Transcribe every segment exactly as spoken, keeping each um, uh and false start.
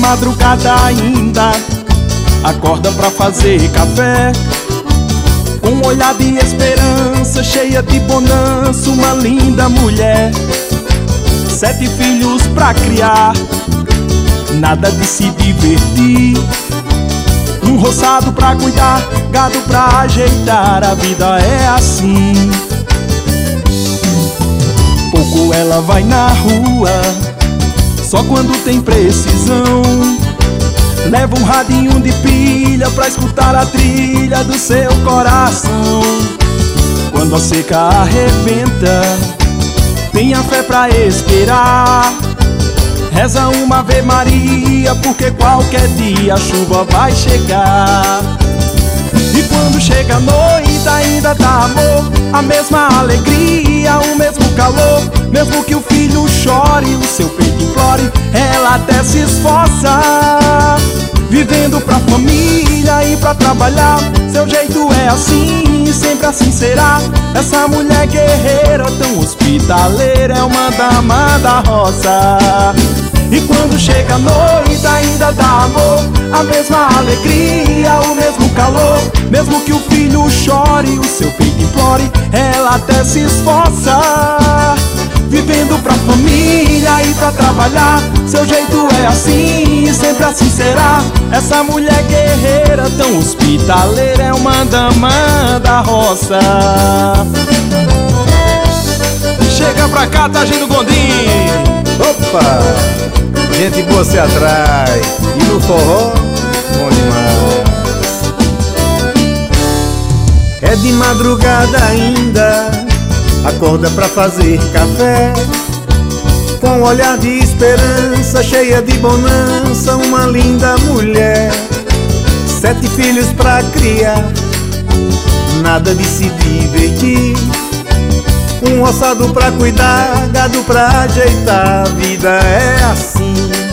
madrugada ainda acorda pra fazer café, com um olhar de esperança, cheia de bonança, uma linda mulher. Sete filhos pra criar, nada de se divertir, um roçado pra cuidar, gado pra ajeitar, a vida é assim. Pouco ela vai na rua, só quando tem precisão, leva um radinho de pilha pra escutar a trilha do seu coração. Quando a seca arrebenta, tenha fé pra esperar, reza uma Ave Maria, porque qualquer dia a chuva vai chegar. E quando chega a noite ainda dá amor, a mesma alegria, o mesmo calor. Mesmo que o filho chore, o seu peito implore, ela até se esforça, vivendo pra família e pra trabalhar. Seu jeito é assim e sempre assim será. Essa mulher guerreira, tão hospitaleira, é uma dama da roça. E quando chega a noite ainda dá amor, a mesma alegria, o mesmo calor. Mesmo que o filho chore, o seu peito implore, ela até se esforça, vivendo pra família e pra trabalhar. Seu jeito é assim e sempre assim será. Essa mulher guerreira, tão hospitaleira, é uma dama da roça. Chega pra cá, Taginho Gondim. Opa! Gente boa se atrai, e no forró, bom demais. É de madrugada ainda, acorda pra fazer café, com um olhar de esperança, cheia de bonança, uma linda mulher. Sete filhos pra criar, nada de se divertir, um roçado pra cuidar, gado pra ajeitar, a vida é assim.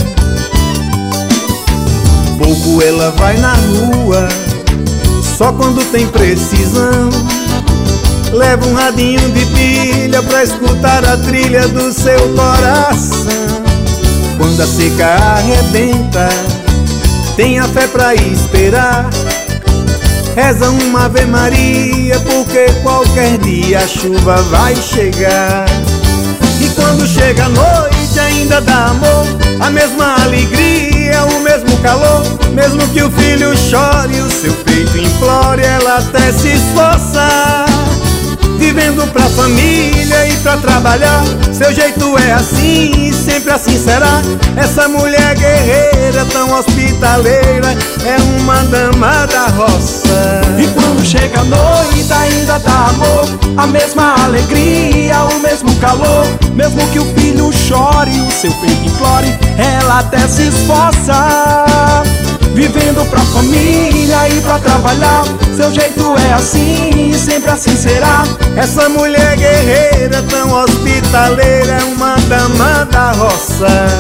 Pouco ela vai na rua, só quando tem precisão, leva um radinho de pilha pra escutar a trilha do seu coração. Quando a seca arrebenta, tenha fé pra esperar, reza uma Ave Maria, porque qualquer dia a chuva vai chegar. E quando chega a noite ainda dá amor, a mesma alegria, o mesmo calor. Mesmo que o filho chore, o seu peito implore, ela até se esforça, vivendo pra família e pra trabalhar. Seu jeito é assim e sempre assim será. Essa mulher guerreira, tão hospitaleira, é uma dama da roça. E quando chega a noite ainda dá amor, a mesma alegria, o mesmo calor. Mesmo que o filho chore, o seu peito implore, ela até se esforça, vivendo pra família e pra trabalhar. Seu jeito é assim e sempre assim será. Essa mulher guerreira, tão hospitaleira, é uma dama da roça.